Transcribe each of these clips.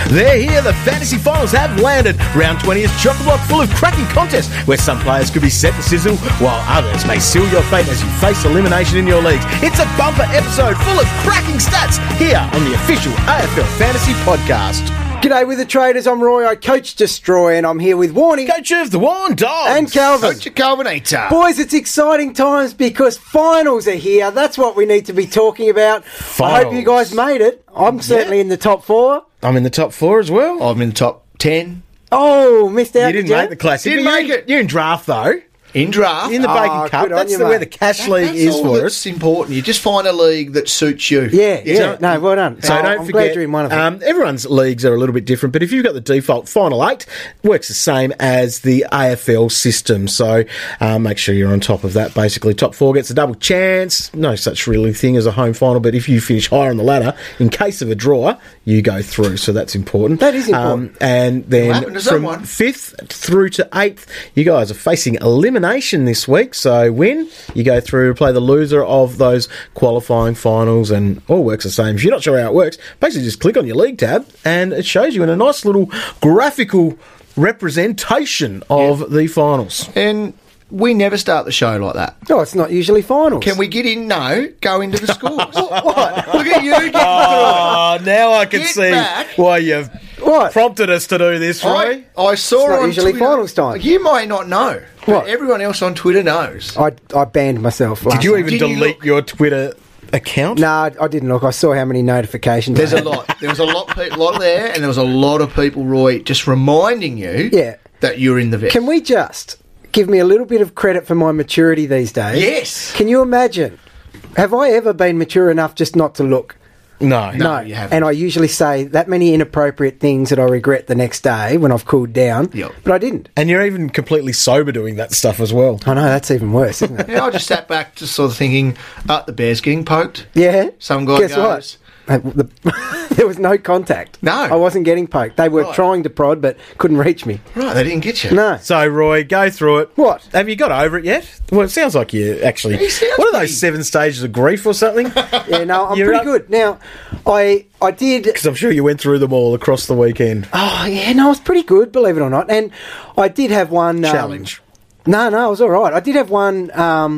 They're here, the fantasy finals have landed. Round 20 is chock-a-block full of cracking contests where some players could be set to sizzle while others may seal your fate as you face elimination in your leagues. It's a bumper episode full of cracking stats here on the official AFL Fantasy Podcast. G'day with the traders, I'm Roy, I coach Destroy, and I'm here with Warnie. Coach of the Warn Dogs. And Calvin. Coach of Calvinator. Boys, it's exciting times because finals are here. That's what we need to be talking about. I hope you guys made it. I'm certainly in the top 4. I'm in the top 4 as well. I'm in the top 10. Oh, missed out. You didn't make the classic. Didn't make it. You're in draft, though. In draft. In the Bacon Cup. good on That's you, where mate. the cash league is all for that's us. important. You just find a league that suits you. Yeah. No, well done. So don't I'm forget, glad you're in one of them. everyone's leagues are a little bit different, but if you've got the default final 8, works the same as the AFL system. So make sure you're on top of that. Basically, top 4 gets a double chance. No such really thing as a home final, but if you finish higher on the ladder, in case of a draw, you go through. So that's important. That is important. And then From from 5th through to 8th, you guys are facing elimination this week. So win, you go through, play the loser of those qualifying finals, and all works the same. If you're not sure how it works, basically just click on your league tab and it shows you in a nice little graphical representation of the finals. And we never start the show like that. No, it's not usually finals. Can we get in? No. Go into the scores. What? Look at you getting through it. Oh, now I can Get see back. why you've What? prompted us to do this, Roy. I saw It's not on usually Twitter, finals time. You might not know. What? But everyone else on Twitter knows. I banned myself last Did you night. even Did you delete look? your Twitter account? No, I didn't look. I saw how many notifications There's I a had. lot. There was a lot there, and there was a lot of people, Roy, just reminding you Yeah. that you're in the vet. Can we just give me a little bit of credit for my maturity these days? Yes. Can you imagine? Have I ever been mature enough just not to look? No. No, you haven't. And I usually say that many inappropriate things that I regret the next day when I've cooled down. Yep. But I didn't. And you're even completely sober doing that stuff as well. I know, that's even worse, isn't it? Yeah, I just sat back, just sort of thinking, the bear's getting poked. Yeah. Some guy Guess goes, what? There was no contact. No. I wasn't getting poked. They were Right. trying to prod, but couldn't reach me. right, they didn't get you. No. So, Roy, go through it. What? Have you got over it yet? Well, it sounds like you actually... He sounds What are pretty- those 7 stages of grief or something? Yeah, no, I'm You're pretty up. good. Now, I did... Because I'm sure you went through them all across the weekend. Oh, yeah, no, I was pretty good, believe it or not. And I did have one... Challenge. No, I was all right. I did have one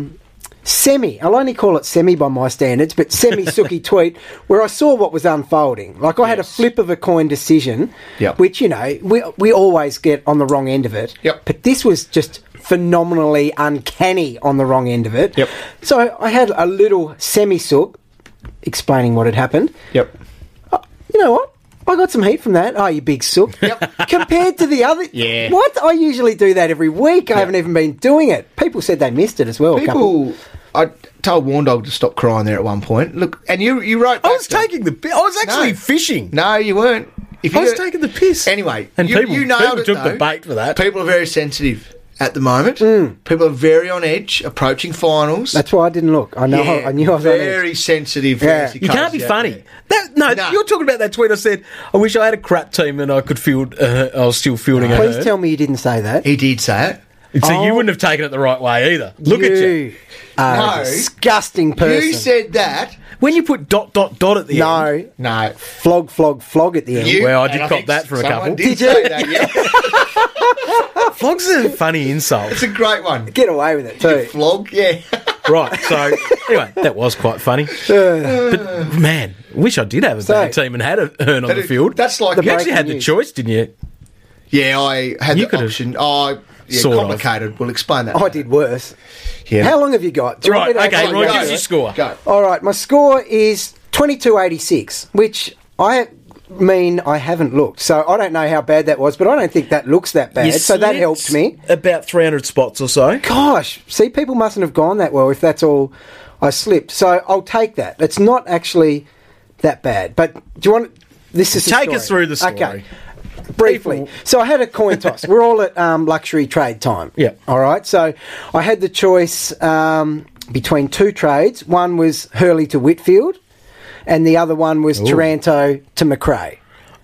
semi. I'll only call it semi by my standards, but semi-sooky tweet where I saw what was unfolding. Like, I had a flip of a coin decision, Yep. which, you know, we always get on the wrong end of it. Yep. But this was just phenomenally uncanny on the wrong end of it. Yep. So I had a little semi-sook explaining what had happened. Yep. You know what? I got some heat from that. Oh, you big sook. Yep. Compared to the other... Yeah. What? I usually do that every week. I haven't even been doing it. People said they missed it as well. a couple. People, I told Warn Dog to stop crying there at one point. Look, and you wrote I back was to- taking the... I was actually No. fishing. No, you weren't. If I was you- taking the piss. Anyway, And you people nailed it, took though. the bait for that. People are very sensitive at the moment. People are very on edge, approaching finals. That's why I didn't look. I know. Yeah, I knew I was on edge. very sensitive. Yeah. fantasy You can't coaches be out funny. there. No, No. you're talking about that tweet I said, I wish I had a crap team and I could field... I was still fielding a Please herd. tell me you didn't say that. He did say it. So you Oh. wouldn't have taken it the right way either. Look at you. Are No. a disgusting person. You said that. When you put ... at the end... no. No. Flog at the end. You, Well, I and did cop think that from a someone couple. Did Did you? say that, yeah. Flog's a funny insult. It's a great one. Get away with it too. Flog, yeah. Right, so anyway, that was quite funny. But man, wish I did have a better team and had a Hearn on the field. That's like The You actually breaking had the news. choice, didn't you? Yeah, I had You the could've option. Oh, yeah, sort of. complicated. We'll explain that. I did worse. Yeah. How long have you got? Do you want Right, me to okay, actually Roy, go? give us your score. Go. All right, my score is 22.86, which I mean I haven't looked, so I don't know how bad that was, but I don't think that looks that bad, You so that slipped helped me. About 300 spots or so. Gosh, see, people mustn't have gone that well if that's all I slipped. So I'll take that. It's not actually that bad. But do you want... This is the Take story. us through the story. Okay. Briefly. So I had a coin toss. We're all at luxury trade time. Yeah. All right. So I had the choice between 2 trades. One was Hurley to Whitfield and the other one was Taranto to McRae.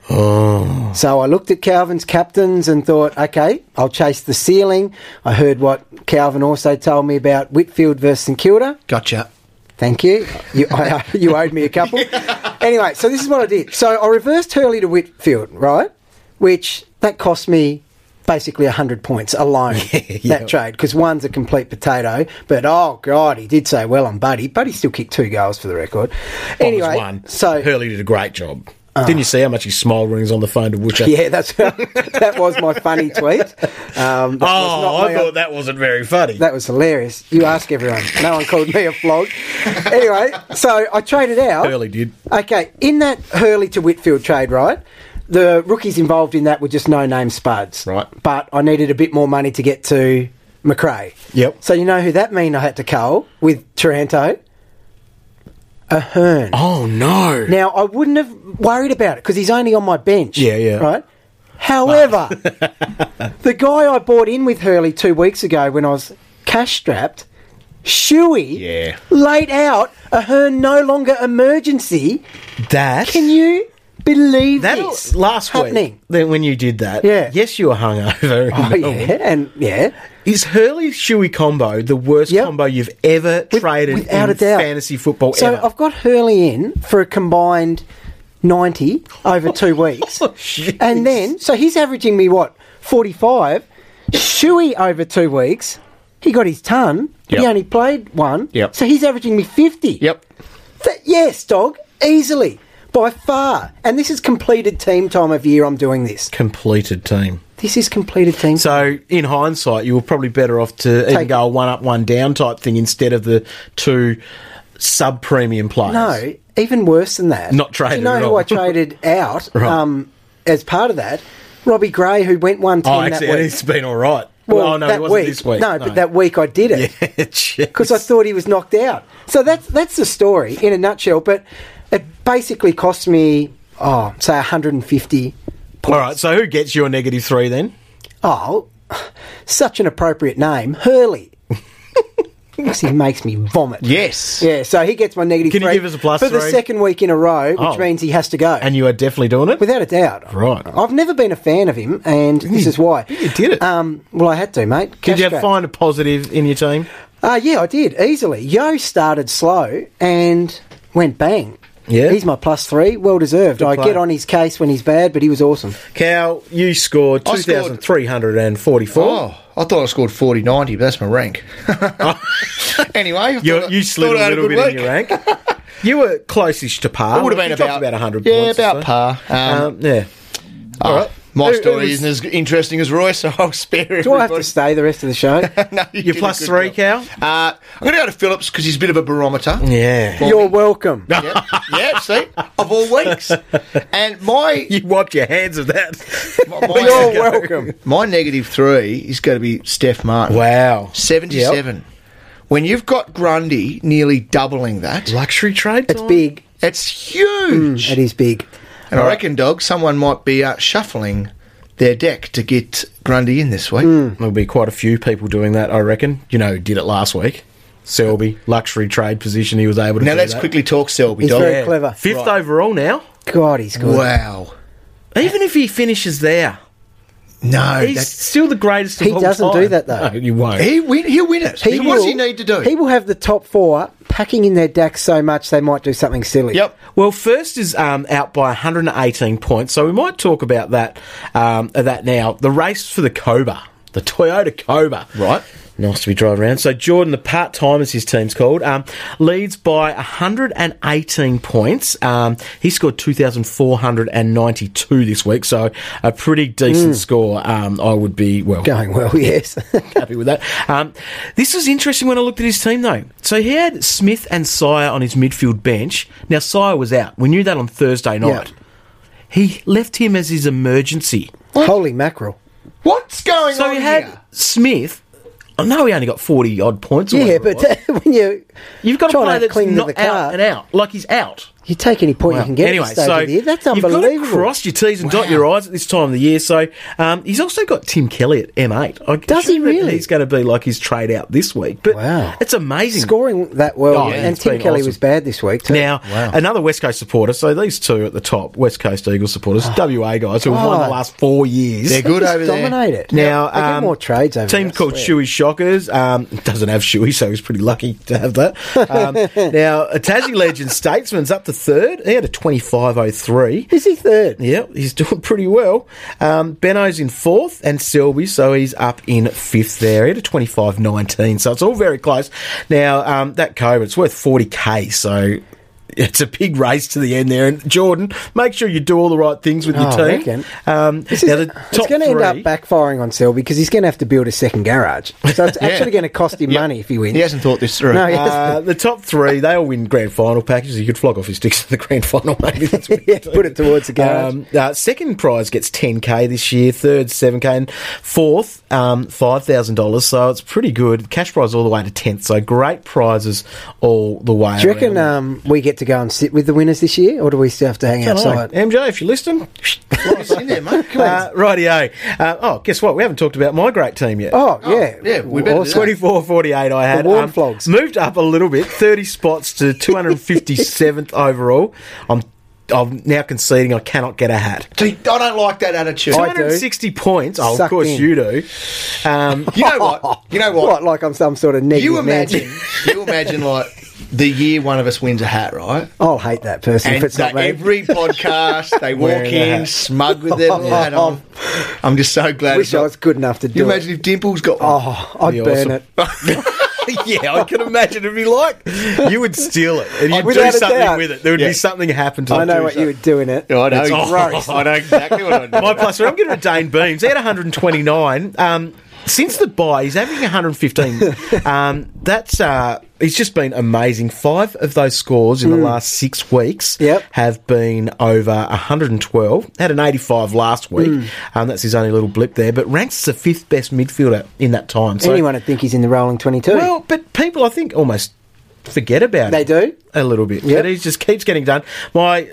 Oh. So I looked at Calvin's captains and thought, okay, I'll chase the ceiling. I heard what Calvin also told me about Whitfield versus St Kilda. Gotcha. Thank you. You owed me a couple. Anyway, so this is what I did. So I reversed Hurley to Whitfield, right? Which, that cost me basically 100 points alone, that trade, because one's a complete potato. But, oh, God, he did so well on Buddy. Buddy still kicked 2 goals for the record. Anyway, one. So Hurley did a great job. Didn't you see how much he smiled when he was on the phone to Woocher? yeah, that was my funny tweet. I thought that wasn't very funny. That was hilarious. You ask everyone. No one called me a flog. Anyway, so I traded out. Hurley did. Okay, in that Hurley to Whitfield trade, right, the rookies involved in that were just no-name spuds. Right. But I needed a bit more money to get to McRae. Yep. So you know who that mean I had to cull with Taranto? Ahern. Oh, no. Now, I wouldn't have worried about it because he's only on my bench. Yeah. Right? However, the guy I bought in with Hurley 2 weeks ago when I was cash-strapped, Shuey, laid out Ahern no longer emergency. That... Can you believe That this last happening? week, then when you did that, Yeah. yes, you were hungover. Oh, yeah. Is Hurley Shuey combo the worst combo you've ever traded without in a doubt. fantasy football So ever? I've got Hurley in for a combined 90 over 2 weeks. Oh, jeez. And then, so he's averaging me, 45? Shuey over 2 weeks, he got his ton, but he Yep. only played one. Yep. So he's averaging me 50. Yep. Yes, dog, easily, by far. And this is completed team time of year I'm doing this. Completed team. This is completed team. So, in hindsight, you were probably better off to even go a one up, one down type thing instead of the 2 sub-premium players. No, even worse than that. Not traded Do you know at who all. I traded out Right. as part of that? Robbie Gray, who went 110 Oh, that actually, week. it's been all right. Well, no, that it wasn't week. this week. No, but that week I did it. Because I thought he was knocked out. So that's the story in a nutshell. But it basically cost me, say 150 points. All right, so who gets your -3 then? Oh, such an appropriate name. Hurley. Because he makes me vomit. Yes. Yeah, so he gets my -3. Can you give us a +3? For the second week in a row, which means he has to go. And you are definitely doing it? Without a doubt. Right. I've never been a fan of him, and this is why. You did it. Well, I had to, mate. Did you Cash grab. find a positive in your team? Yeah, I did, easily. Yo started slow and went bang. Yeah. He's my +3, well deserved. I play. get on his case when he's bad, but he was awesome. Cal, you scored I scored- 2,344. Oh, I thought I scored 40-90, but that's my rank. Anyway, I You slid thought I a had little bit good in your rank. You were closest to par. It would have been You dropped about 100 yeah, points. or about so. par. Yeah. All right. My Who story was- isn't as interesting as Roy, so I'll spare everybody. Do I have to stay the rest of the show? No, you You're did a +3, good Cal? job. I'm going to go to Phillips because he's a bit of a barometer. Yeah. You're welcome. Yeah, see, of all weeks. And my You wiped your hands of that. You're welcome. my -3 is going to be Steph Martin. Wow. 77. When you've got Grundy nearly doubling that, Luxury trade It's time? big. it's huge. It is big. And I reckon, dog, someone might be shuffling their deck to get Grundy in this week. There'll be quite a few people doing that, I reckon. You know who did it last week? Selby. Luxury trade position, he was able to Now do let's that. quickly talk Selby, He's dog. very clever. 5th overall now. God, he's good. Wow. Even if he finishes there, No, he's still the greatest of He all doesn't time. do that, though. No, you won't. he'll win it. What does he need to do? He will have the top 4 packing in their decks so much they might do something silly. Yep. Well, first is out by 118 points, so we might talk about that now. The race for the Cobra, the Toyota Cobra. Right. Nice to be driving around. So Jordan, the part-time as his team's called, leads by 118 points. He scored 2,492 this week, so a pretty decent score. I would be, Going well, yes. happy with that. This was interesting when I looked at his team, though. So he had Smith and Sire on his midfield bench. Now, Sire was out. We knew that on Thursday night. Yeah. He left him as his emergency. Holy mackerel. What's going So on he had here? Smith. I know he only got 40-odd points. Or Yeah, whatever it but was. when you You've got a trying player to that's cling to not the out car. and out. Like he's out. You take any point you can get. Anyway, at this stage so of the year. That's you've got unbelievable. to cross your T's and dot your I's at this time of the year. So he's also got Tim Kelly at M8. Does he really? He's going to be like his trade out this week. But Wow. it's amazing. Scoring that well. Oh, yeah, and it's Tim been Kelly awesome. was bad this week too. Now, another West Coast supporter. So these two at the top, West Coast Eagles supporters, WA guys who have won the last 4 years. They're good over there. Dominated. Now, they get more trades over team there, I called swear. Shuey Shockers. Doesn't have Shuey, so he's pretty lucky to have that. Now, a Tassie legend Statesman's up to third. He had a 25.03. Is he third? Yep, he's doing pretty well. Benno's in fourth, and Selby, so he's up in fifth there. He had a 25.19, so it's all very close. Now, that Cobra, it's worth 40k, so it's a big race to the end there. And Jordan, make sure you do all the right things with your I team. reckon. It's It's going to end up backfiring on Selby because he's going to have to build a second garage. So it's actually going to cost him money if he wins. He hasn't thought this through. No, he hasn't. The top three, they all win grand final packages. You could flog off his sticks in the grand final, maybe. That's what Yeah, put it towards the garage. Second prize gets 10k this year, third 7k, and fourth $5,000. So it's pretty good. Cash prize all the way to 10th. So great prizes all the way. Do you reckon we get to go and sit with the winners this year, or do we still have to hang outside? MJ, if you're listening, What's in there, mate? Come on. rightio. Guess what? We haven't talked about my great team yet. Oh, yeah. yeah, we better do that. 24.48 I had. The Warm Flogs. Moved up a little bit, 30 spots to 257th overall. I'm now conceding I cannot get a hat. See, I don't like that attitude. I do. 260 points. Oh, of Sucked course in. you do. You know what? You know what? What, like I'm some sort of negative You imagine, Nancy? you imagine like the year one of us wins a hat, right? I'll hate that person And if it's not me. every podcast they walk Wearing a in hat. smug with their hat on. I'm just so glad. Wish it's I not- was good enough to You do imagine it. if Dimple's got one. Oh, I'd Be burn awesome. it. Yeah, I can imagine it'd be like you would steal it and you'd do Without a something doubt. with it. There would be something happen to it. I know too, what so- you would do in it. I know. It's gross. I know exactly what I do. My plus three, I'm going to Dane Beams. He had 129. Since the bye, he's averaging 115. He's just been amazing. 5 of those scores in the last 6 weeks have been over 112. Had an 85 last week. That's his only little blip there. But ranks as the 5th best midfielder in that time. So, Anyone would think he's in the rolling 22. well, but people, I think, almost forget about They it. do? A little bit. Yep. But he just keeps getting done. My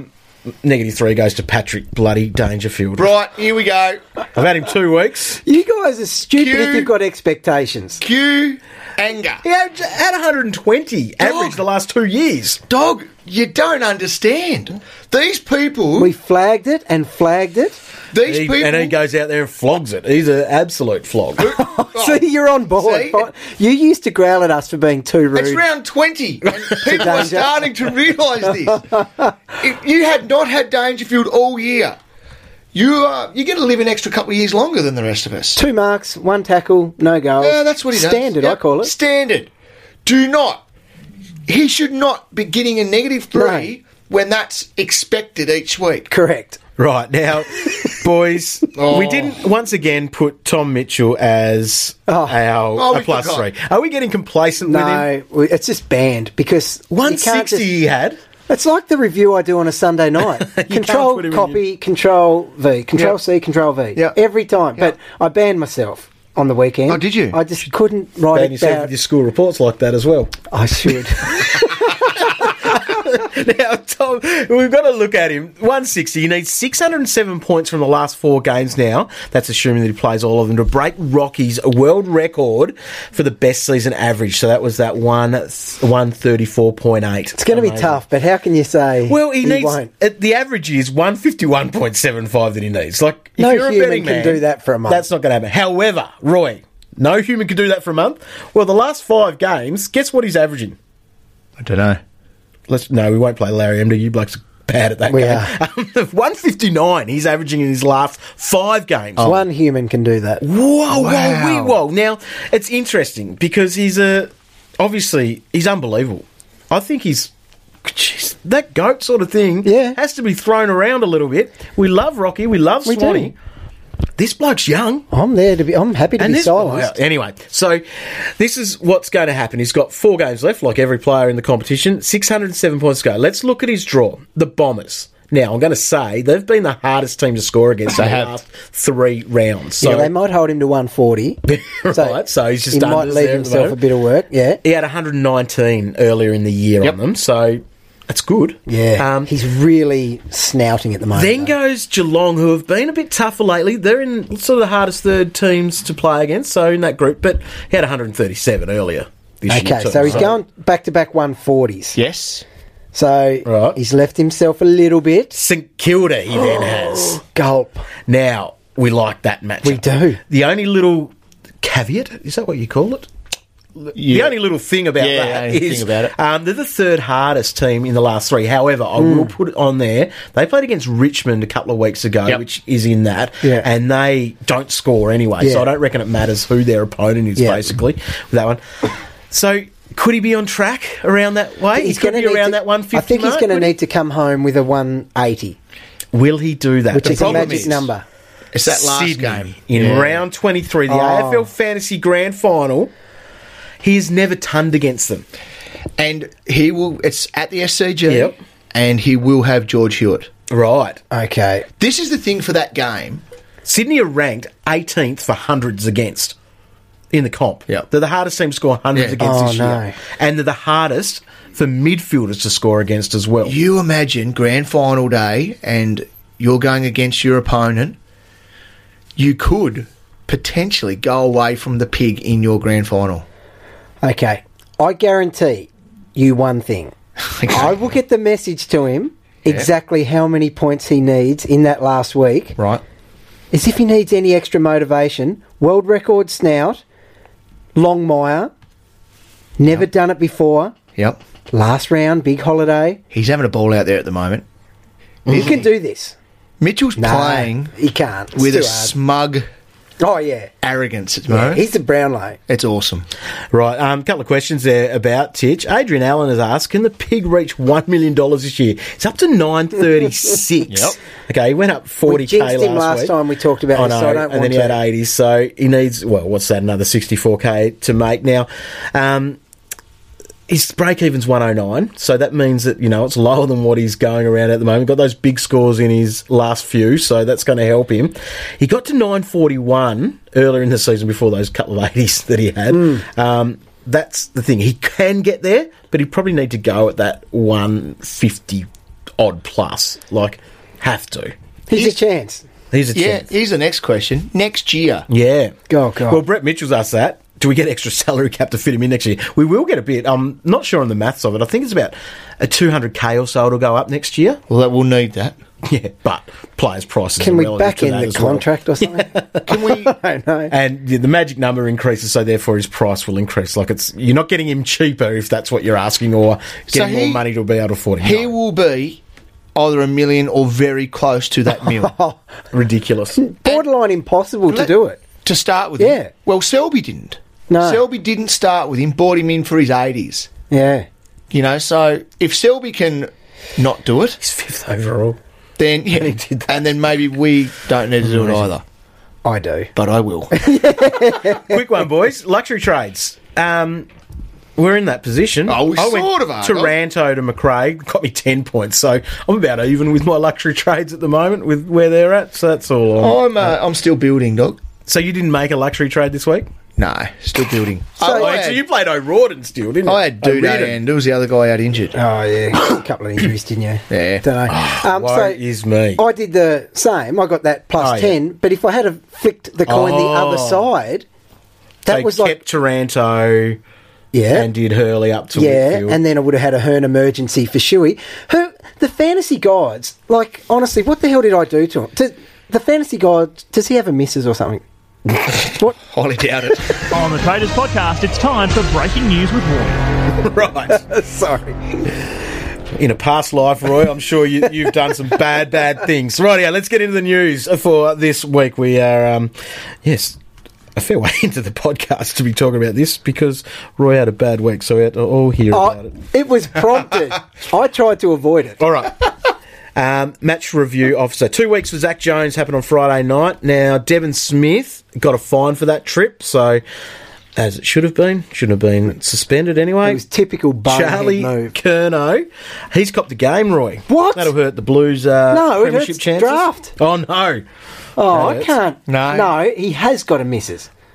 -3 goes to Patrick bloody Dangerfield. Right, here we go. I've had him 2 weeks. You guys are stupid Cue- if you've got expectations. Cue anger. He had 120 average the last 2 years. Dog, you don't understand. These people, We flagged it and flagged it. these people. And he goes out there and flogs it. He's an absolute flog. See, you're on board. See? You used to growl at us for being too rude. It's round 20, and people are Danger. starting to realise this. If you had not had Dangerfield all year, you're going to live an extra couple of years longer than the rest of us. 2 marks, 1 tackle, no goals. Yeah, that's what he does. Standard, Yep, I call it. Standard. Do not. He should not be getting a -3 when that's expected each week. Correct. Right, now, boys, Oh. we didn't once again put Tom Mitchell as our we plus forgot. 3. Are we getting complacent with him? No, it's just banned because you can't 160 just- he had. It's like the review I do on a Sunday night. can't Control, put him in copy, Control V. Control Yep. C, Control V. Yep. Every time. Yep. But I banned myself on the weekend. Oh, did you? I just couldn't write Ban it yourself down. with your school reports like that as well. I should. Now, Tom, we've got to look at him. 160. He needs 607 points from the last 4 games now. That's assuming that he plays all of them to break Rocky's world record for the best season average. So that was that 134.8. It's going to be tough, but how can you say Well, he needs. won't? The average is 151.75 that he needs. Like, if No you're a human betting can man, do that for a month. That's not going to happen. However, Roy, no human can do that for a month. Well, the last 5 games, guess what he's averaging? I don't know. No, we won't play Larry Emder. You blokes are bad at that We game. are. 159 he's averaging in his last 5 games. One human can do that. Whoa, Wow. whoa. Now, it's interesting because obviously, he's unbelievable. I think jeez, that GOAT sort of thing has to be thrown around a little bit. We love Rocky. We love We Swanee. do. This bloke's young. I'm happy to be silenced. Anyway, so this is what's going to happen. He's got 4 games left, like every player in the competition. 607 points to go. Let's look at his draw. The Bombers. Now, I'm going to say they've been the hardest team to score against in the last 3 rounds. So, Yeah, they might hold him to 140. right, so he's just he might unders leave there at the himself a moment. bit of work. Yeah, He had 119 earlier in the year on them, so That's good. Yeah, he's really snouting at the moment. Then though. goes Geelong, who have been a bit tougher lately. They're in sort of the hardest third teams to play against, so in that group. But he had 137 earlier this year. Okay, so he's going back-to-back 140s. Yes. So he's left himself a little bit. St Kilda he then has. Gulp. Now, we like that matchup. We do. The only little caveat, is that what you call it? The only little thing about that is they're the third hardest team in the last three. However, I will put it on there. They played against Richmond a couple of weeks ago, which is in that, and they don't score anyway. So I don't reckon it matters who their opponent is, basically, with that one. So could he be on track around that way? He's going to be around that 150 I think mark, he's going to need to come home with a 180. Will he do that? Which is a magic number. It's that last Sydney, game. in round 23, the AFL Fantasy Grand Final. He has never tunned against them. And he will, it's at the SCG, and he will have George Hewitt. Right. Okay. This is the thing for that game. Sydney are ranked 18th for hundreds against in the comp. Yep. They're the hardest team to score hundreds against this year. And they're the hardest for midfielders to score against as well. You imagine grand final day and you're going against your opponent. You could potentially go away from the pig in your grand final. Okay. I guarantee you one thing. I will get the message to him exactly how many points he needs in that last week. Right. As if he needs any extra motivation. World record snout. Longmire. Never done it before. Yep. Last round, big holiday. He's having a ball out there at the moment. You can do this. Mitchell's playing he can't. It's with too a hard. smug arrogance at the moment. He's the Brownlow. It's awesome. Right, a couple of questions there about Titch. Adrian Allen has asked, can the pig reach $1 million this year? It's up to 936. Okay, he went up 40k we jinxed him last week. time we talked about this, so I don't want and then he had 80, so he needs, well, what's that, another 64k to make. Now, his break-even's 109, so that means that, you know, it's lower than what he's going around at the moment. Got those big scores in his last few, so that's going to help him. He got to 941 earlier in the season before those couple of 80s that he had. That's the thing. He can get there, but he'd probably need to go at that 150-odd plus. Like, have to. He's a chance. He's a chance. Here's the next question. Next year. Yeah. Oh, God. Well, Brett Mitchell's asked that. Do we get extra salary cap to fit him in next year? We will get a bit. I'm not sure on the maths of it. I think it's about a 200k or so it'll go up next year. Well, we'll need that. Yeah, but players' prices Can are we relative back to in that the as well. contract or something? Can we? I don't know. And the magic number increases, so therefore his price will increase. Like you're not getting him cheaper if that's what you're asking, or getting more money to be able to afford him. He will be either $1 million or very close to that $1 Ridiculous. Borderline impossible to do it. To start with. Yeah. Well, Selby didn't. No. Selby didn't start with him, bought him in for his 80s. Yeah. You know, so if Selby can not do it, He's 5th overall. then and then maybe we don't need to do it either. I do. But I will. Quick one, boys. Luxury trades. We're in that position. Oh, we I went sort of are. Taranto to McRae, got me 10 points. So I'm about even with my luxury trades at the moment with where they're at. So that's all. I'm still building, dog. So you didn't make a luxury trade this week? No, still building. So you played O'Rawden still, didn't you? I had Duday and there was the other guy out injured. Oh, yeah. A couple of injuries, didn't you? Yeah. Don't know. Woe is me. I did the same. I got that plus 10, but if I had have flicked the coin the other side, that so was kept like... Taranto and did Hurley up to Whitfield. And then I would have had a Hearn emergency for Shuey. The fantasy gods, like, honestly, what the hell did I do to him? The fantasy god, does he have a missus or something? What? Highly doubt it. On the Traders Podcast, it's time for breaking news with Roy. Right. Sorry. In a past life, Roy, I'm sure you've done some bad things. Rightio, let's get into the news for this week. We are, a fair way into the podcast to be talking about this because Roy had a bad week, so we had to all hear about it. It was prompted. I tried to avoid it. All right. Match review officer. 2 weeks for Zach Jones happened on Friday night. Now, Devon Smith got a fine for that trip, so as it shouldn't have been suspended anyway. It was typical bonehead Charlie move. Curnow, he's copped the game, Roy. What? That'll hurt the Blues No, it premiership hurts chances. draft. Oh, no. Oh, I can't. No. No, he has got a missus.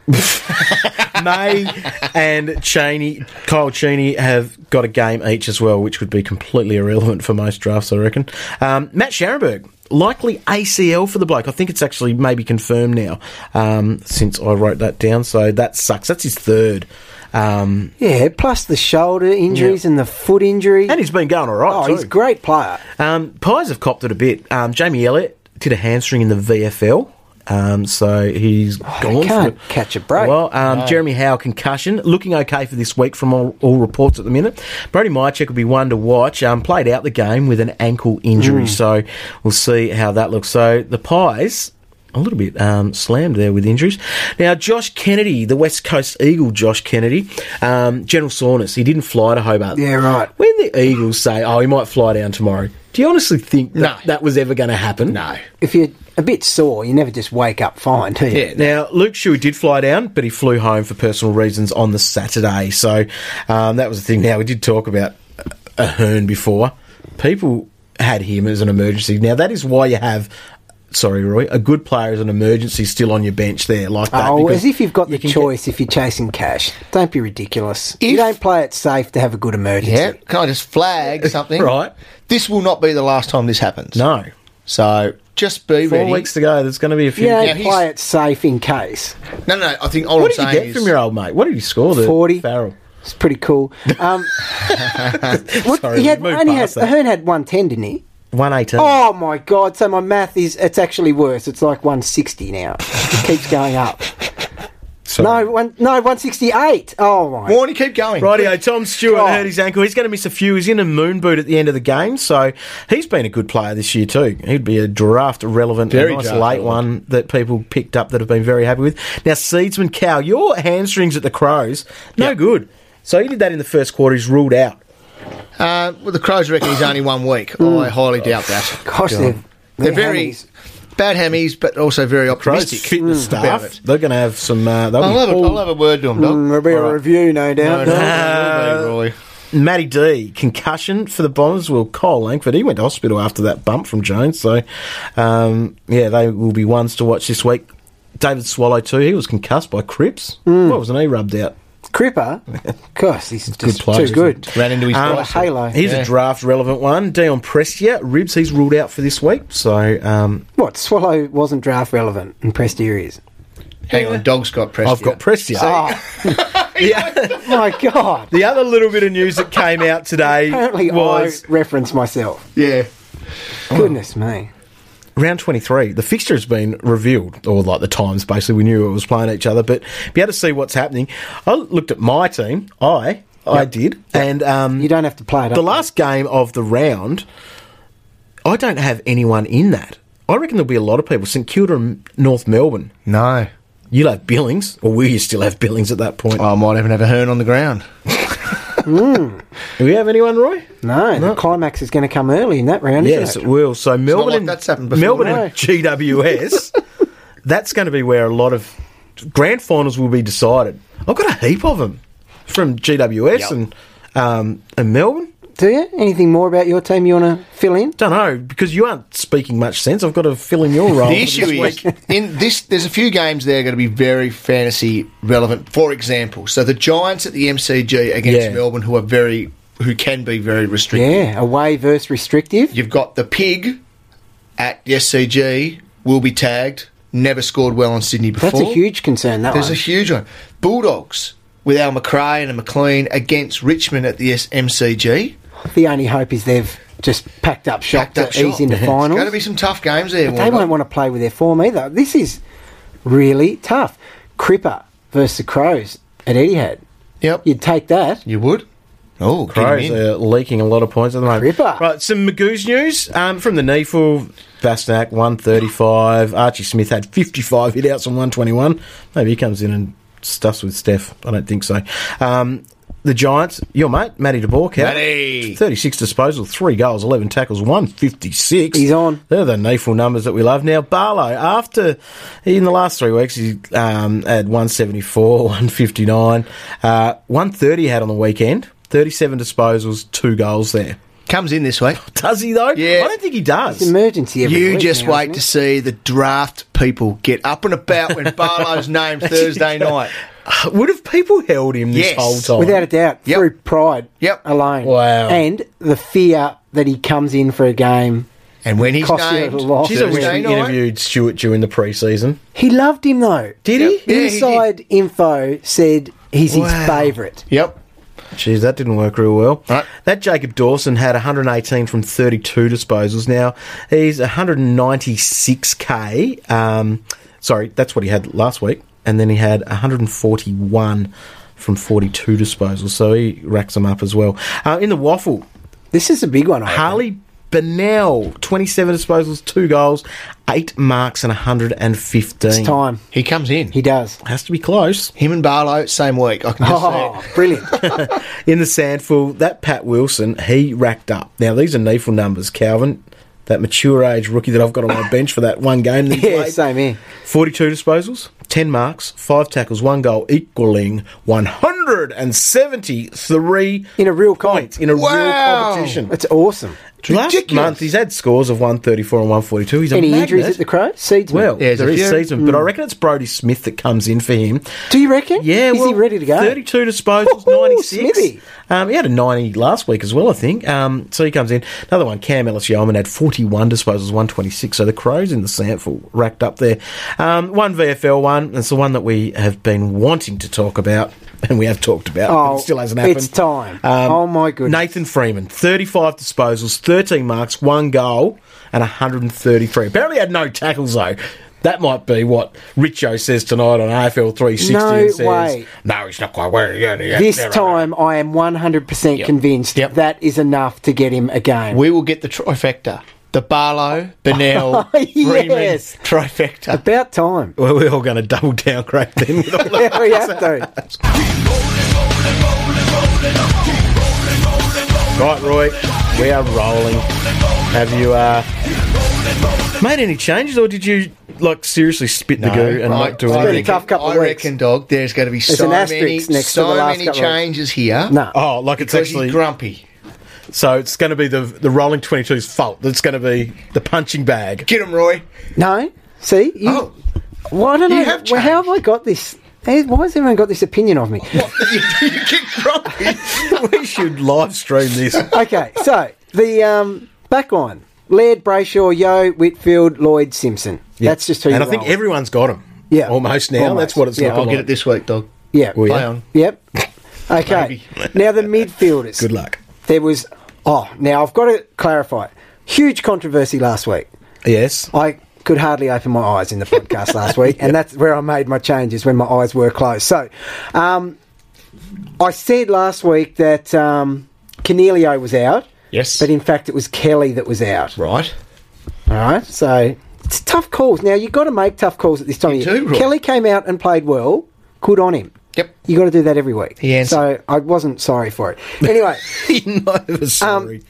May and Kyle Cheney have got a game each as well, which would be completely irrelevant for most drafts, I reckon. Matt Scharenberg, likely ACL for the bloke. I think it's actually maybe confirmed now since I wrote that down, so that sucks. That's his third. Plus the shoulder injuries and the foot injury. And he's been going all right, too. He's a great player. Pies have copped it a bit. Jamie Elliott did a hamstring in the VFL. So he's gone. He can't catch a break. Well, Jeremy Howe concussion, looking okay for this week from all reports at the minute. Brody Mychek will be one to watch. Played out the game with an ankle injury, so we'll see how that looks. So the Pies, a little bit slammed there with injuries. Now, Josh Kennedy, the West Coast Eagle Josh Kennedy, general soreness. He didn't fly to Hobart. Yeah, right. When the Eagles say, he might fly down tomorrow, do you honestly think that was ever going to happen? No. If you're a bit sore, you never just wake up fine, do you? Yeah. Now, Luke Shuey did fly down, but he flew home for personal reasons on the Saturday. So that was the thing. Now, we did talk about Ahern before. People had him as an emergency. Now, that is why you have... Sorry, Roy. A good player as an emergency still on your bench there like that. As if you've got the choice if you're chasing cash. Don't be ridiculous. You don't play it safe to have a good emergency. Yeah, can I just flag something? Right. This will not be the last time this happens. No. So just be ready. 4 weeks to go. There's going to be a few. You don't play it safe in case. No. I think all What I'm did saying you get from your old mate? What did you score there? 40. Farrell. It's pretty cool. Sorry, Ahern had 110, didn't he? 118. Oh my God! So my math it's actually worse. It's like 160 now. It keeps going up. Sorry. No, 168. Oh my! Warnie, keep going. Rightio, Tom Stewart hurt his ankle. He's going to miss a few. He's in a moon boot at the end of the game, so he's been a good player this year too. He'd be a draft relevant, Very nice draft late relevant one that people picked up that have been very happy with. Now, Seedsman Cow, your hamstrings at the Crows, no good. So he did that in the first quarter. He's ruled out. Well, the Crows reckon he's only 1 week. I highly doubt that. Gosh, they're very hammies. bad hammies, but also very optimistic. Crows fitness staff. They're going to have some. I'll have a word to them, Doc. There'll be a review, no doubt. Roy. Matty D, concussion for the Bombers. Well, Cole Langford, he went to hospital after that bump from Jones. So, they will be ones to watch this week. David Swallow, too. He was concussed by Cripps. What wasn't he rubbed out? Cripper? Gosh, he's just good player, too good. Ran into his bicycle. halo. He's a draft relevant one. Dion Prestia, ribs, he's ruled out for this week. So, What, Swallow wasn't draft relevant and Prestia is? Hang on, Dog's got Prestia. I've got Prestia. My God. The other little bit of news that came out today Apparently was I reference myself. Yeah. Goodness me. round 23. The fixture has been revealed, or like the times, basically. We knew it was playing each other, but be able to see what's happening. I looked at my team. I did. And you don't have to play it up. the last game of the round, I don't have anyone in that. I reckon there'll be a lot of people. St Kilda and North Melbourne. No. You'll have Billings, or will you still have Billings at that point? I might even have a Hern on the ground. Do we have anyone, Roy? No, the climax is going to come early in that round, Yes, isn't it will. So Melbourne, that's happened before. Melbourne No. and GWS, that's going to be where a lot of grand finals will be decided. I've got a heap of them from GWS and Melbourne. Do you? Anything more about your team you want to fill in? Don't know, because you aren't speaking much sense. I've got to fill in your role. The issue is, there's a few games there going to be very fantasy relevant. For example, so the Giants at the MCG against Melbourne, who can be very restrictive. Yeah, away versus restrictive. You've got the Pig at the SCG, will be tagged, never scored well on Sydney before. That's a huge concern, that There's one. a huge one. Bulldogs with Al McRae and a McLean against Richmond at the MCG. The only hope is they've just packed up shop to ease into finals. There's going to be some tough games there. But they won't want to play with their form either. This is really tough. Cripper versus the Crows at Etihad. Yep. You'd take that. You would? Oh, Crows are leaking a lot of points at the moment. Ripper. Right, some Magoo's news from the NEFL. Basnak, 135. Archie Smith had 55 hit-outs on 121. Maybe he comes in and stuffs with Steph. I don't think so. The Giants, your mate, Matty DeBoer, Matty. 36 disposals, 3 goals, 11 tackles, 156. He's on. They're the NEFL numbers that we love. Now, Barlow, in the last 3 weeks, he had 174, 159, 130 had on the weekend, 37 disposals, 2 goals there. Comes in this week. Does he, though? Yeah. I don't think he does. Emergency every You week just now, wait isn't to it? see the draft people get up and about when Barlow's named Thursday night. Would have people held him this Yes. whole time? Without a doubt, Yep. through pride Yep. alone. Wow. And the fear that he comes in for a game. And when he's Cost you named a lot. Geez, I wish Thursday we night, interviewed Stuart during the pre-season. He loved him, though. Did he? Yep. Yeah, he Inside info said he's his Wow. favourite. Yep. Jeez, that didn't work real well. Right. That Jacob Dawson had 118 from 32 disposals. Now, he's 196k. Sorry, that's what he had last week. And then he had 141 from 42 disposals. So he racks them up as well. In the waffle, This is a big one, I reckon. Harley Bennell, 27 disposals, 2 goals, 8 marks and 115. It's time. He comes in. He does. Has to be close. Him and Barlow, same week. I can just Oh, say it. brilliant. In the Sandful, that Pat Wilson, he racked up. Now, these are Neefel numbers, Calvin. That mature age rookie that I've got on my bench for that one game that he Yeah, played. same here. 42 disposals, 10 marks, 5 tackles, 1 goal, equaling 173 In a real comp. points in a real Wow. competition. That's awesome. Last ridiculous. month, he's had scores of 134 and 142. He's a Any magnet. injuries at the Crows? Seedsman. Well, Yeah, there there's is a few. season, but I reckon it's Brodie Smith that comes in for him. Do you reckon? Yeah, Is well, he ready to go? 32 disposals, Woohoo, 96. Smithy. He had a 90 last week as well, I think. So he comes in. Another one, Cam Ellis-Yeoman had 41 disposals, 126. So the Crows in the sample racked up there. One VFL one. It's the one that we have been wanting to talk about, and we have talked about, but Oh, it still hasn't happened. it's time. Oh, my goodness. Nathan Freeman, 35 disposals, 13 marks, 1 goal, and 133. Apparently had no tackles, though. That might be what Richo says tonight on AFL 360 No and says, way. no, he's not quite where he is. This time, I am 100% convinced Yep. that is enough to get him a game. We will get the trifecta. The Barlow, Bennell, Freeman Yes. trifecta. About time. Well, we're all going to double downgrade then with all that. Yeah, we have to. Right, Roy, we are rolling. Have you made any changes, or did you seriously spit the goo and not do It's been a anything? tough couple of I weeks. reckon, dog, there's going to be so an many, asterisk next to so the last many couple of weeks. changes here. No. Oh, like it's Because actually he's grumpy. so it's going to be the rolling 22's fault. It's going to be the punching bag. Get him, Roy. No? See? You, Oh, well, I don't know. you have Well, how have I got this? Why has everyone got this opinion of me? what? you get grumpy. We should live stream this. Okay, so the back line. Laird, Brayshaw, Yo, Whitfield, Lloyd, Simpson. That's just who And you I think roll. everyone's got them. Yeah. Almost now. Almost. That's what it's Yeah. looking I'll like. get it this week, dog. Yeah. Will ya? Play on. Yep. Okay. Now the midfielders. Good luck. There was. Oh, now I've got to clarify. Huge controversy last week. Yes. I could hardly open my eyes in the podcast last week, and that's where I made my changes when my eyes were closed. So, I said last week that Cornelio was out, Yes. but in fact it was Kelly that was out. Right. All right, so it's tough calls. Now you've got to make tough calls at this time You of year. do, Roy. Kelly came out and played well. Good on him. Yep. You got to do that every week. He answered. So I wasn't sorry for it. Anyway. No, sorry.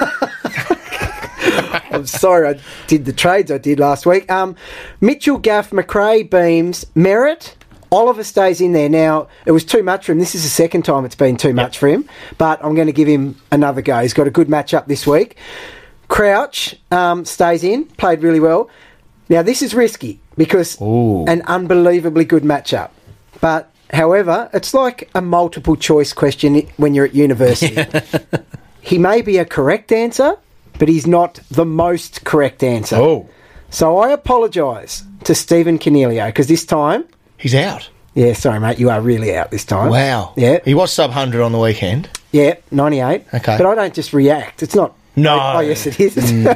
I'm sorry I did the trades I did last week. Mitchell, Gaff, McRae, Beams, Merritt, Oliver stays in there. Now, it was too much for him. This is the second time it's been too much for him, but I'm going to give him another go. He's got a good matchup this week. Crouch stays in, played really well. Now, this is risky because an unbelievably good matchup. But, however, it's like a multiple choice question when you're at university. He may be a correct answer, but he's not the most correct answer. Oh. So I apologise to Stephen Cornelio because this time, He's out. yeah, sorry mate, you are really out this time. Wow. Yeah, He was sub 100 on the weekend. yeah, 98. Okay. But I don't just react. It's not. No. Oh yes, it is.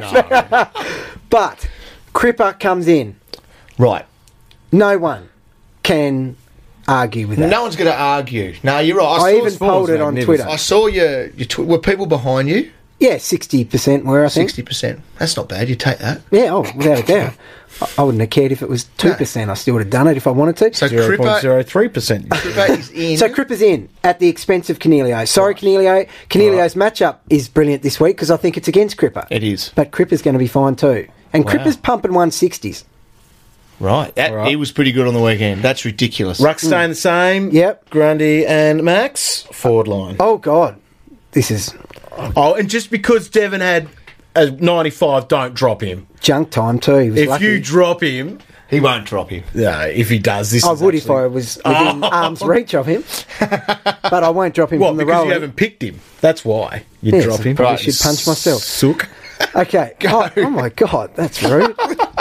But Cripper comes in. Right. No one can argue with that. No one's going to argue. No, you're right. I saw even his- polled it on magnificent. Twitter. I saw your were people behind you? Yeah, 60% were, I think. 60%. That's not bad. You take that. Yeah, oh, without a doubt. I wouldn't have cared if it was 2%. I still would have done it if I wanted to. So Cripper, 0.03%. Cripper is in. So Cripper's in at the expense of Cornelio. Sorry, Cornelio. Cornelio's matchup is brilliant this week because I think it's against Cripper. It is. But Cripper's going to be fine too. And Wow. Cripper's pumping 160s. Right. Right. He was pretty good on the weekend. That's ridiculous. Ruck staying the same. Yep. Grundy and Max, forward line. Oh, God. This is... Oh, and just because Devon had a 95, don't drop him. Junk time too. He was If lucky. you drop him, He won't drop him. yeah, if he does, this I is would actually... if I was within arm's reach of him, but I won't drop him What, from the because roll. you haven't picked him? That's why you'd Yes, drop him. I probably should punch myself. Sook. Okay. Oh my God, that's rude.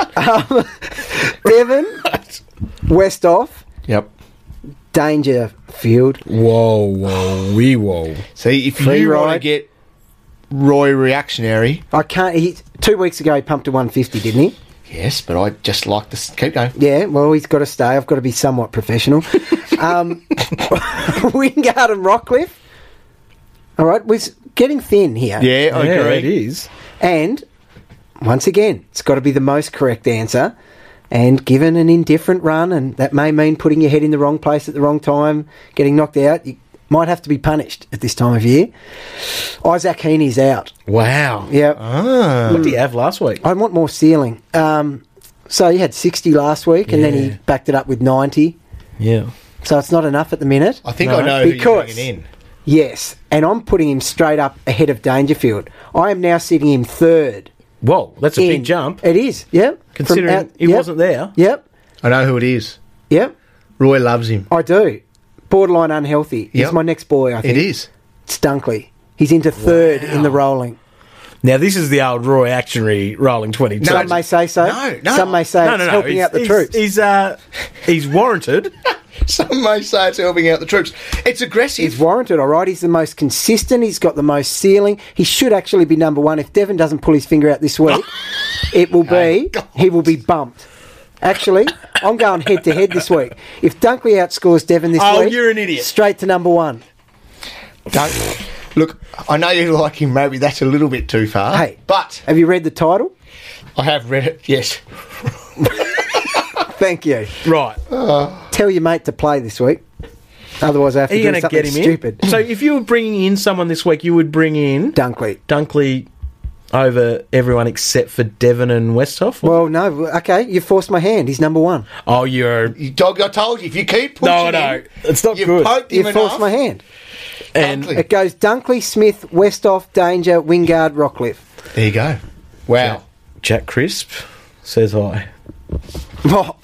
Devon, Westhoff, Yep. Dangerfield. Whoa. See, if Free you want to ride. get Roy reactionary, I can't. 2 weeks ago, he pumped to 150, didn't he? yes, but I just like to keep going. Yeah. Well, he's got to stay. I've got to be somewhat professional. Wingard and Rockcliffe. All right, was getting thin here. Yeah, I agree. it is. And once again, it's got to be the most correct answer. And given an indifferent run, and that may mean putting your head in the wrong place at the wrong time, getting knocked out, you might have to be punished at this time of year. Isaac Heaney's out. Wow. Yeah. What did he have last week? I want more ceiling. So he had 60 last week, and then he Yeah. backed it up with 90. Yeah. So it's not enough at the minute. I think No, I know who you're because- bringing in. Yes, and I'm putting him straight up ahead of Dangerfield. I am now sitting him third. Whoa, that's a in- big jump. It is, yep. Considering he wasn't there. Yep, I know who it is. yep. Roy loves him. I do. Borderline unhealthy. He's Yep. my next boy, I think. It is. It's Dunkley. He's into third in the rolling. Now, this is the old Roy Actionary rolling 22. Some may say so. No. Some may say it's helping out the troops. He's warranted. Some may say it's helping out the troops. It's aggressive. He's warranted, all right. He's the most consistent. He's got the most ceiling. He should actually be number one. If Devon doesn't pull his finger out this week, it will be, he will be bumped. Actually, I'm going head to head this week. If Dunkley outscores Devon this Oh, week, you're an idiot. straight to number one. Don't look. I know you like him. Maybe that's a little bit too far. Hey, but have you read the title? I have read it. Yes. Thank you. Right. Tell your mate to play this week. Otherwise, I have Are to you do going to something get him stupid. in? So if you were bringing in someone this week, you would bring in Dunkley. Dunkley over everyone except for Devon and Westhoff? Well, no. Okay, you forced my hand. He's number one. Oh, you're... You dog, I told you. If you keep pushing No. him, It's not you've good. poked You him forced enough. my hand. And Dunkley. It goes Dunkley, Smith, Westhoff, Danger, Wingard, Rockcliffe. There you go. Wow. Jack Crisp says hi. Oh,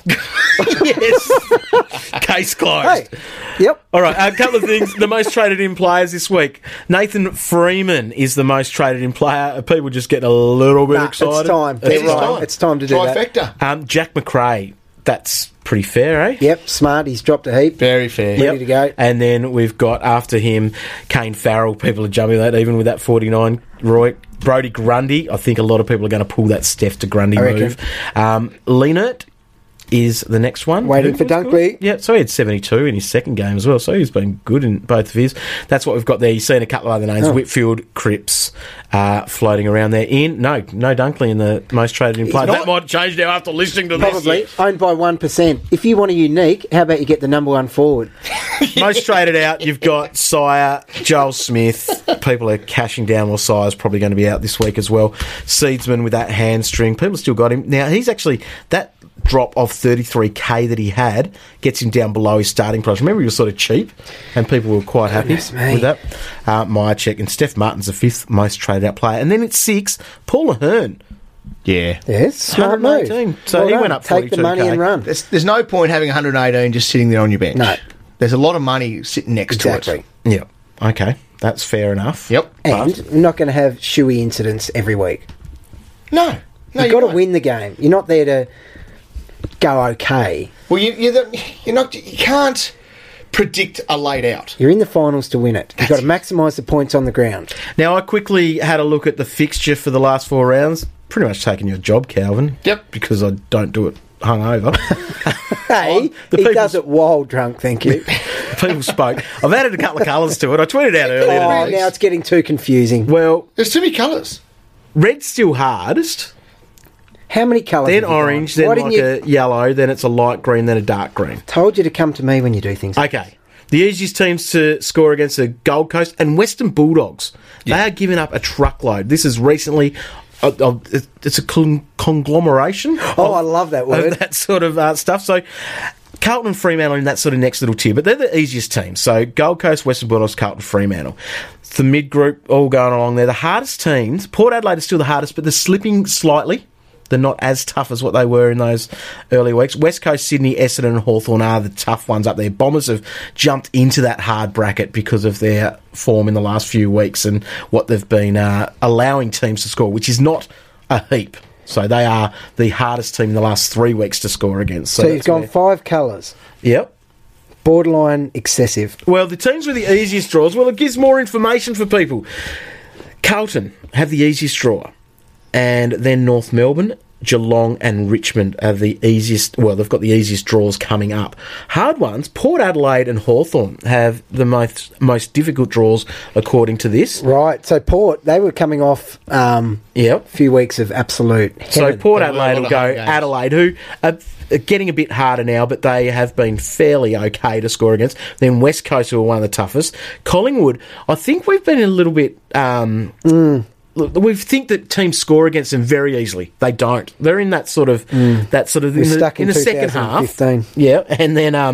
Yes. Case closed. hey. Yep. All right, a couple of things. The most traded in players this week. Nathan Freeman is the most traded in player. People just getting a little bit Nah, excited. it's time. It Get is right. time. It's time to do that. Trifecta. Jack McRae. That's pretty fair, eh? Yep, smart. He's dropped a heap. Very fair. Ready to go. And then we've got after him Kane Farrell. People are jumping that even with that 49. Roy Brody Grundy. I think a lot of people are going to pull that Steph to Grundy I reckon. move. Leonard is the next one. Waiting for Who was Dunkley. good? Yeah, so he had 72 in his second game as well, so he's been good in both of his. That's what we've got there. You've seen a couple of other names, Whitfield, Cripps, floating around there. No Dunkley in the most traded in player. not- That might change now after listening to Probably. this. Owned by 1%. If you want a unique, how about you get the number one forward? Most traded out, you've got Sire, Joel Smith. People are cashing down, well, Sire's probably going to be out this week as well. Seedsman with that hamstring. People still got him. Now, he's actually... that drop of 33k that he had gets him down below his starting price. Remember, he was sort of cheap, and people were quite happy Goodness me. with that. Myercheck and Steph Martin's the fifth most traded out player. And then at 6, Paul Ahern. Yeah. Yes, smart move. 118. So Well he done. went up Take the money 42K. and run. There's no point having 118 just sitting there on your bench. No. There's a lot of money sitting next to Exactly. it. Yeah. Okay. That's fair enough. Yep. And we're not going to have shoey incidents every week. No. No, You've got to win the game. You're not there to go okay. Well, you're not. You can't predict a laid out. You're in the finals to win it. You've got to maximise the points on the ground. Now, I quickly had a look at the fixture for the last 4 rounds. Pretty much taking your job, Calvin. Yep. Because I don't do it hungover. Hey, the he people- does it while drunk, thank you. People spoke. I've added a couple of colours to it. I tweeted out earlier. Oh, today. now it's getting too confusing. Well, There's too many colours. red's still hardest. How many colours? Then have you got? orange, then Why like didn't you... a yellow, then it's a light green, then a dark green. Told you to come to me when you do things. Okay. The easiest teams to score against the Gold Coast and Western Bulldogs. They are giving up a truckload. This is recently... it's a conglomeration Oh, I love that word. of that sort of stuff. So Carlton and Fremantle in that sort of next little tier, but they're the easiest teams. So Gold Coast, Western Bulldogs, Carlton, Fremantle. It's the mid-group all going along there. The hardest teams, Port Adelaide is still the hardest, but they're slipping slightly. They're not as tough as what they were in those early weeks. West Coast, Sydney, Essendon and Hawthorn are the tough ones up there. Bombers have jumped into that hard bracket because of their form in the last few weeks and what they've been allowing teams to score, which is not a heap. So they are the hardest team in the last 3 weeks to score against. So you've gone 5 colours. Yep. Borderline excessive. Well, the teams with the easiest draws, well, it gives more information for people. Carlton have the easiest draw. And then North Melbourne, Geelong and Richmond are the easiest, well, they've got the easiest draws coming up. Hard ones, Port Adelaide and Hawthorn have the most difficult draws according to this. Right, so Port, they were coming off a few weeks of absolute heaven. So Port Adelaide will go Adelaide, who are getting a bit harder now, but they have been fairly okay to score against. Then West Coast, who are one of the toughest. Collingwood, I think we've been a little bit... We think that teams score against them very easily. They don't. They're in that sort of in the second half. Yeah, and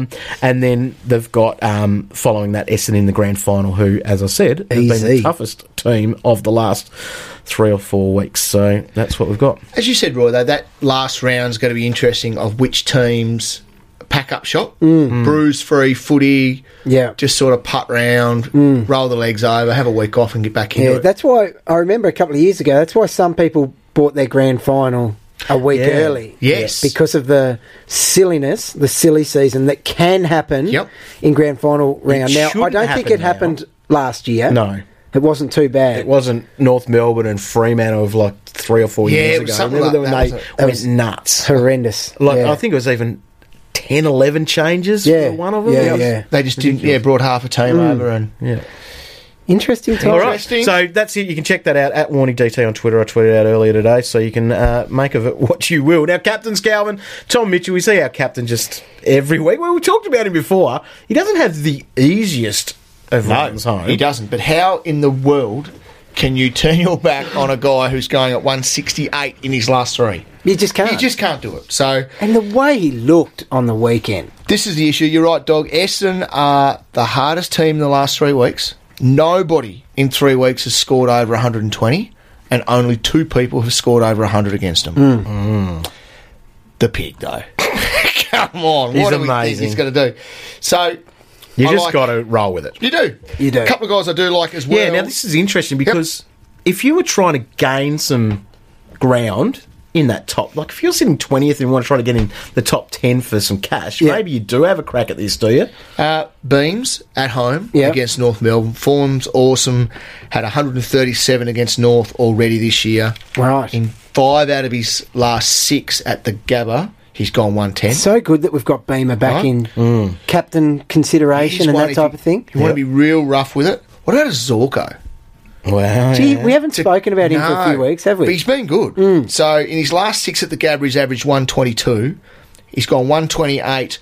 then they've got following that Essendon in the grand final, who, as I said, have been the toughest team of the last 3 or 4 weeks. So that's what we've got. As you said, Roy, though, that last round's going to be interesting of which teams pack up shop, bruise-free footy, just sort of putt round, roll the legs over, have a week off and get back into it. That's why, I remember a couple of years ago, that's why some people bought their grand final a week early. Yes. Because of the silliness, the silly season that can happen in grand final round. Now, I don't think it happened last year. No. It wasn't too bad. It wasn't North Melbourne and Fremantle of like 3 or 4 years ago. Something like that. They went nuts. Horrendous. I think it was even 10, 11 changes for one of them. Yeah. They just didn't, brought half a team over and... Yeah. Interesting time. All right, so that's it. You can check that out at Warnie DT on Twitter. I tweeted out earlier today, so you can make of it what you will. Now, Captain's Calvin, Tom Mitchell, we see our captain just every week. Well, we talked about him before. He doesn't have the easiest of runs home. He doesn't. But how in the world can you turn your back on a guy who's going at 168 in his last 3? You just can't. You just can't do it. So, and the way he looked on the weekend. This is the issue. You're right, Dog. Essendon are the hardest team in the last 3 weeks. Nobody in 3 weeks has scored over 120, and only 2 people have scored over 100 against them. The pig, though. Come on. He's what do amazing. we think he's going to do? So... You just got to roll with it. You do. A couple of guys I do like as well. Yeah, now this is interesting because if you were trying to gain some ground in that top, like if you're sitting 20th and you want to try to get in the top 10 for some cash, maybe you do have a crack at this, do you? Beams at home against North Melbourne. Form's awesome. Had 137 against North already this year. Right. In 5 out of his last 6 at the Gabba, he's gone 110. So good that we've got Beamer back in captain consideration and that type of thing. You want to be real rough with it. What about a Zorko? Wow. Gee, we haven't spoken about him for a few weeks, have we? But he's been good. So in his last 6 at the Gabba, he's averaged 122. He's gone 128,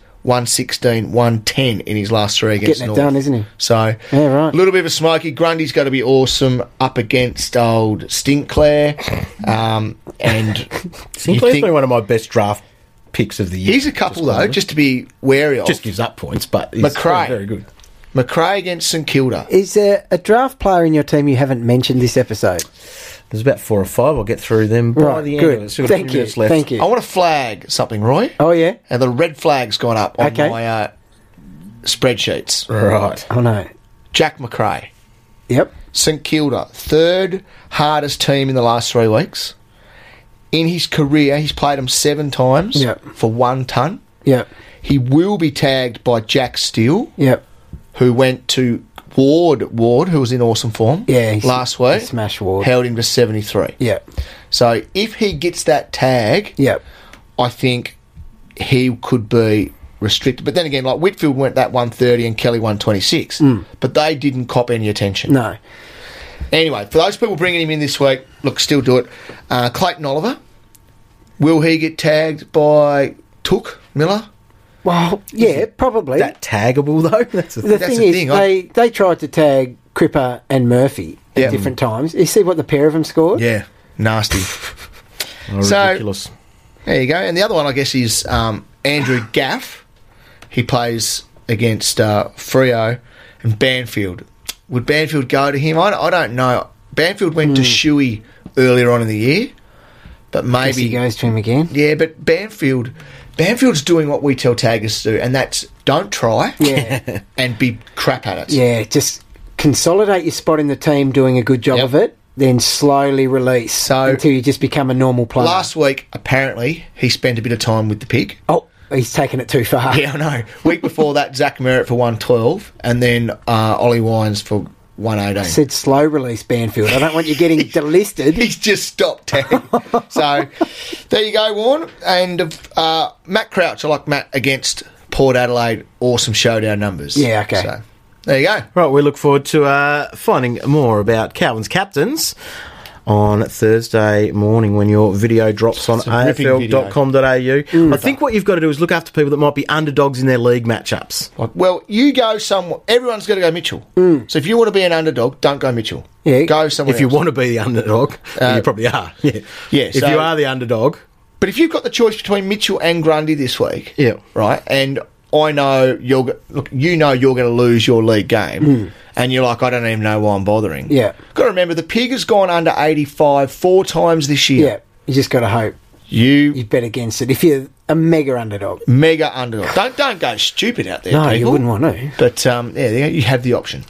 116, 110 in his last 3 against Getting North. it done, isn't he? So a little bit of a smoky. Grundy's going to be awesome up against old Stinkclair. And Sinclair's been one of my best draft picks of the year. He's a couple, though, just to be wary of. Just gives up points, but he's McRae. very good. McRae against St Kilda. Is there a draft player in your team you haven't mentioned this episode? There's about 4 or 5. I'll get through them by the end of it. Still got a few minutes left. Thank you. I want to flag something, Roy. Oh, yeah? And the red flag's gone up on my spreadsheets. Right. Oh, no. Jack McRae. Yep. St Kilda, 3rd hardest team in the last 3 weeks. In his career, he's played them 7 times for 1 ton. Yep. He will be tagged by Jack Steele, who went to Ward, who was in awesome form last week. Smash Ward. Held him to 73. Yeah. So if he gets that tag, I think he could be restricted. But then again, like Whitfield went that 130 and Kelly 126. But they didn't cop any attention. No. Anyway, for those people bringing him in this week, look, still do it. Clayton Oliver, will he get tagged by Took Miller? Well, yeah, probably. That taggable, though? That's the thing is, they tried to tag Cripper and Murphy at different times. You see what the pair of them scored? Yeah, nasty. Ridiculous. There you go. And the other one, I guess, is Andrew Gaff. he plays against Freo and Banfield. Would Banfield go to him? I don't know. Banfield went to Shuey earlier on in the year, but Guess maybe he goes to him again. Yeah, but Banfield's doing what we tell taggers to do, and that's don't try Yeah. and be crap at it. Yeah, just consolidate your spot in the team doing a good job Yep. of it, then slowly release So- until you just become a normal player. Last week, apparently, he spent a bit of time with the pig. Oh, he's taken it too far. Yeah, I know. Week before that, Zach Merritt for 112, and then Ollie Wines for 118. Said slow release Banfield. I don't want you getting delisted. He's just stopped tag. So, there you go, Warren. And Matt Crouch, I like Matt against Port Adelaide. Awesome showdown numbers. Yeah, okay. So, there you go. Right, we look forward to finding more about Calvin's captains on Thursday morning when your video drops on It's a ripping afl.com.au. I think what you've got to do is look after people that might be underdogs in their league matchups. Well, you go somewhere. Everyone's got to go Mitchell. So if you want to be an underdog, don't go Mitchell. Yeah. Go somewhere If you else. want to be the underdog, you probably are. Yeah. Yeah, If so- you are the underdog, But if you've got the choice between Mitchell and Grundy this week, Yeah. right, and I know you're going to lose your league game, and you're like, I don't even know why I'm bothering. Yeah. Got to remember, the pig has gone under 85 4 times this year. Yeah, you just got to hope You you bet against it. If you're a mega underdog. mega underdog. Don't go stupid out there, No, people. you wouldn't want to. But yeah, there you go, you have the option.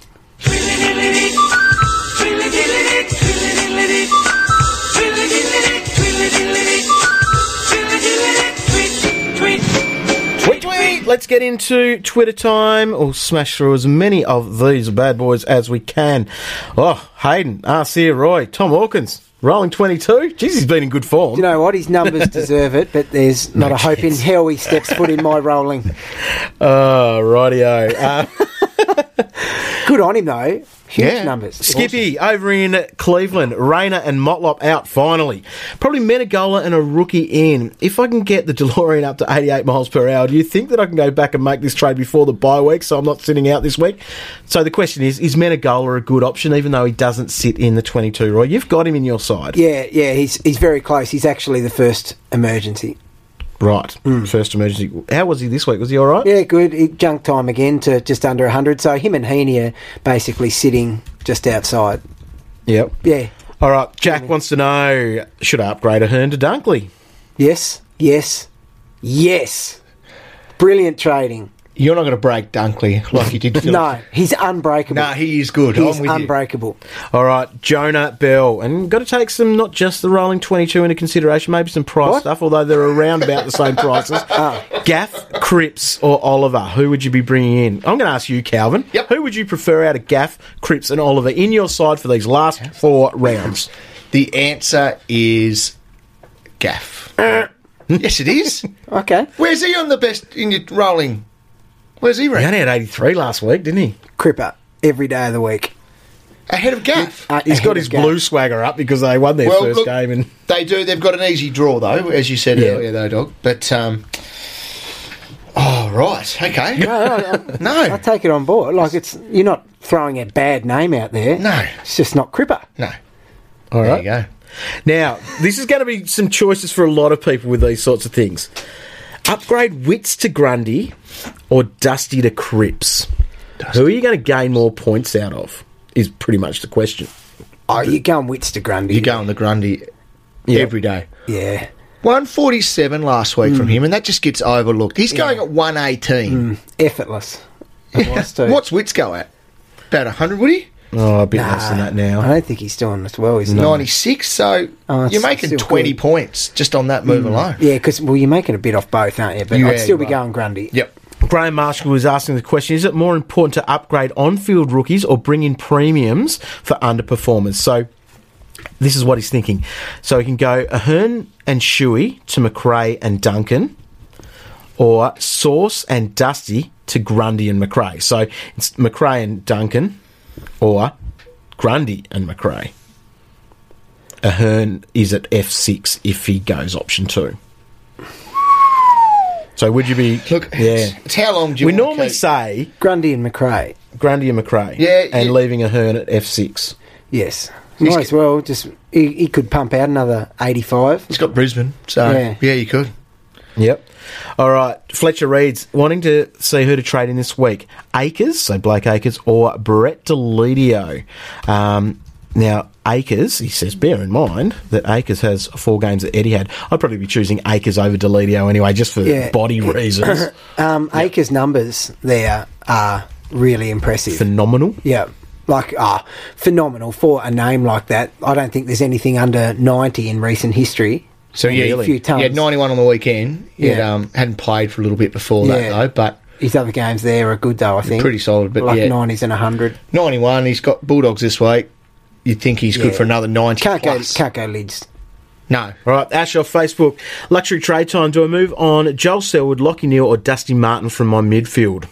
tweet, tweet. Let's get into Twitter time. We'll smash through as many of these bad boys as we can. Oh, Hayden, RC Roy, Tom Hawkins, rolling 22. Jeez, he's been in good form. You know what? His numbers deserve it, but there's not a hope in hell he steps foot in my rolling. Oh, rightio. Good on him, though. Huge Yeah. numbers. Skippy over in Cleveland. Rayner and Motlop out finally. Probably Menegola and a rookie in. If I can get the DeLorean up to 88 miles per hour, do you think that I can go back and make this trade before the bye week so I'm not sitting out this week? So the question is Menegola a good option even though he doesn't sit in the 22, Roy? You've got him in your side. Yeah, he's very close. He's actually the first emergency. Right. First emergency. How was he this week? Was he all right? Yeah, good. He junk time again to just under 100. So him and Heaney are basically sitting just outside. Yep. Yeah. All right. Jack wants to know, should I upgrade Ahern to Dunkley? Yes. Brilliant trading. You're not going to break Dunkley like you did Philip. No, he's unbreakable. No, he is good. He's I'm with you. unbreakable. All right, Jonah Bell. And got to take some, not just the rolling 22 into consideration, maybe some price What? stuff, although they're around about the same prices. Gaff, Cripps or Oliver, who would you be bringing in? I'm going to ask you, Calvin. Yep. Who would you prefer out of Gaff, Cripps and Oliver in your side for these last 4 rounds? The answer is Gaff. Yes, it is. Okay. Where's he on the best in your rolling? Where's he He ranked? only had 83 last week, didn't he? Cripper every day of the week. Ahead of Gaff. He's Ahead got of his Gaff. blue swagger up because they won their first look, game. And they do. They've got an easy draw, though, as you said Yeah. earlier, though, Dog. But, oh, right. Okay. No, No. I take it on board. Like you're not throwing a bad name out there. No. It's just not Cripper. No. all There right. you go. Now, this is going to be some choices for a lot of people with these sorts of things. Upgrade Wits to Grundy or Dusty to Cripps? Who are you going to gain more points out of? Is pretty much the question. Oh, you're going Wits to Grundy. You go on the Grundy every day. Yeah. 147 last week from him, and that just gets overlooked. He's going at 118. Effortless. It was too. What's Wits go at? About 100, would he? Oh, a bit less than that I now. don't think he's doing as well, is he? 96, so Oh, it's you're making still 20 good. points just on that move alone. Yeah, because, you're making a bit off both, aren't you? But Yeah, I'd still be you are. going Grundy. Yep. Graham Marshall was asking the question, is it more important to upgrade on-field rookies or bring in premiums for underperformers? So this is what he's thinking. So he can go Ahern and Shuey to McRae and Duncan, or Sauce and Dusty to Grundy and McRae. So it's McRae and Duncan, or Grundy and McRae. Ahern is at F6 if he goes option 2. So would you be... Look, yeah. it's how long do you We want to normally keep- say Grundy and McRae. Grundy and McRae, Yeah, and yeah. leaving Ahern at F6. Yes. Might as well. Just he could pump out another 85. He's got Brisbane, so Yeah. yeah, you could. Yep. All right. Fletcher Reed's wanting to see who to trade in this week. Akers, so Blake Akers, or Brett Delidio. Now, Akers, he says, bear in mind that Akers has 4 games that Eddie had. I'd probably be choosing Akers over Delidio anyway, just for body reasons. Akers' numbers there are really impressive. Phenomenal. Yeah. Like, phenomenal for a name like that. I don't think there's anything under 90 in recent history. So, a few tons. he had 91 on the weekend. He hadn't played for a little bit before that, though, but... His other games there are good, though, I think. Pretty solid, but like 90s and 100. 91, he's got Bulldogs this week. You'd think he's good for another 90 plus. Can't go lids. No. All right, Ash off Facebook. Luxury trade time. Do I move on Joel Selwood, Lockie Neal, or Dusty Martin from my midfield?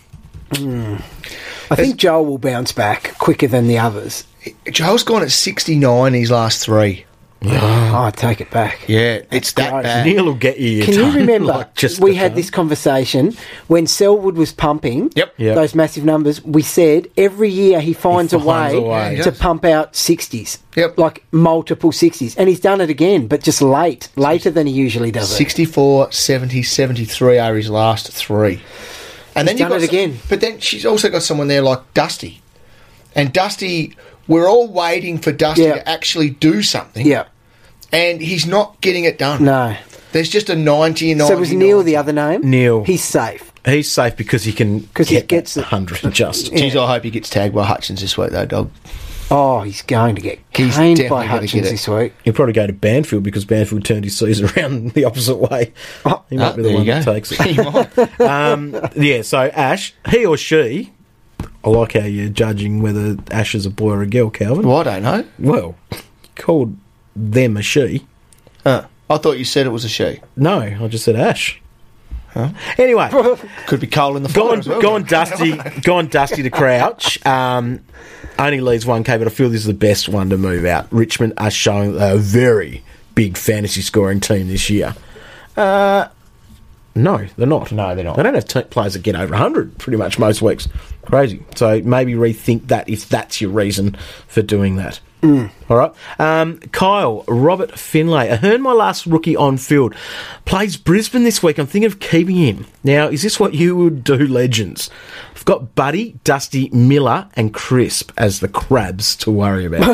I think Joel will bounce back quicker than the others. Joel's gone at 69 his last 3. I take it back. Yeah, it's that great. bad. Neil will get you. Can you remember we had this? this conversation when Selwood was pumping Yep. those massive numbers? We said every year he finds a way He to does. pump out 60s. Yep. Like multiple 60s. And he's done it again, but just later than he usually does it. 64, 70, 73 are his last 3. And He's done it again. But then she's also got someone there like Dusty. And Dusty, we're all waiting for Dusty to actually do something. Yeah. And he's not getting it done. No. There's just a 90 and 90. So was Neil the other name? Neil. He's safe. He's safe because he can he get gets that 100 just. Jeez, I hope he gets tagged by Hutchins this week, though, dog. Oh, he's going to get He's caned definitely by gonna Hutchins get it. this week. He'll probably go to Banfield because Banfield turned his season around the opposite way. He might be the there one you that go. takes it. He might. So Ash, he or she, I like how you're judging whether Ash is a boy or a girl, Calvin. Well, I don't know. Well, called them a she. I thought you said it was a she. No, I just said Ash. Anyway, Could be Cole in the fire as well. gone Dusty to Crouch. Only leaves 1K, but I feel this is the best one to move out. Richmond are showing a very big fantasy scoring team this year. No, they're not. No, they're not. They don't have players that get over 100 pretty much most weeks. Crazy. So maybe rethink that if that's your reason for doing that. All right. Kyle, Robert Finlay. Ahern, my last rookie on field, plays Brisbane this week. I'm thinking of keeping him. Now, is this what you would do, legends? I've got Buddy, Dusty, Miller and Crisp as the crabs to worry about.